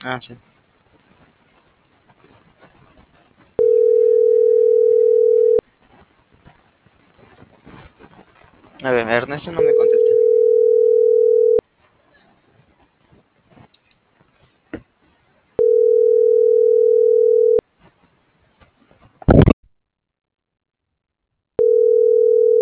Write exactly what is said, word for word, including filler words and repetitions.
Ah, sí. A ver, Ernesto no me contesta.